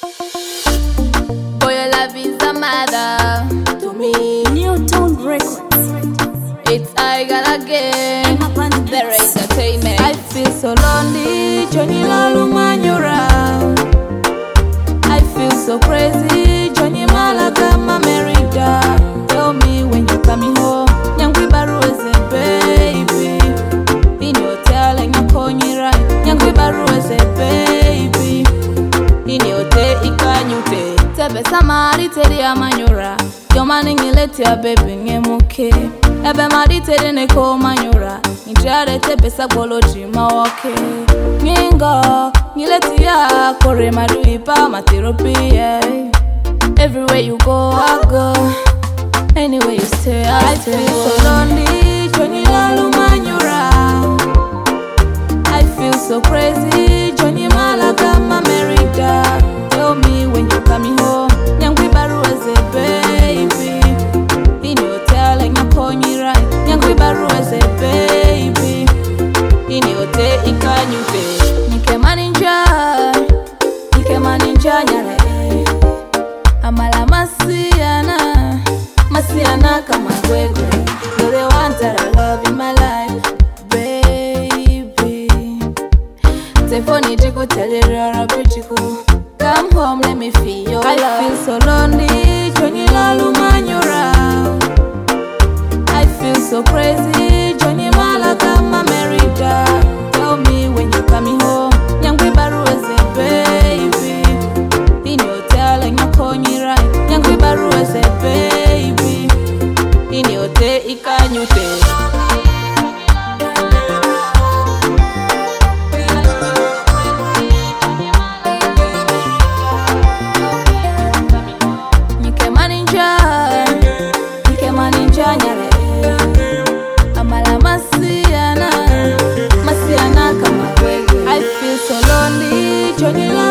Boy, your love is a mother to me. Newtown Records. It's I got again. There is entertainment. I feel so lonely. Johnny Lalu Manyura. I feel so crazy. Johnny Malaga Merida. Tell me when you're coming home. Nyangwi Baru is a baby. In your hotel and your konyira. Nyangwi Baru is a baby. In your te ikanyute. Tebe samari teri amanyura. Your man let your baby ngemuke. Ebe maritere ne ko manyura. Njare tebe sagoloji mawoke. Ngingo ngileti ya kore maduipa materopi. Everywhere you go I go. Anywhere you stay I stay. I feel so lonely. Johnny Lalu Manyura. I feel so crazy. Johnny Malaga Merida. Tell me when you're coming home. Nyangwi Baru as a baby. In your hotel and your konyira. Nyangwi Baru as a baby. In your te ikanyute. Nike maninja nyare. Amala masiana kama gwegwe. You're the one that I love in my life, baby. Tefoni jiko telera bichiku. Come home, let me feel your love. I feel so lonely. Johnny Lalu Manyura. I feel so crazy. Johnny Malaga Merida. Tell me when you're coming home. Nyangwi Baru as a baby. In your hotel and your konyira. Nyangwi Baru as a baby. In your te ikanyute. Masiana kama kwegwe. I feel so lonely. Johnny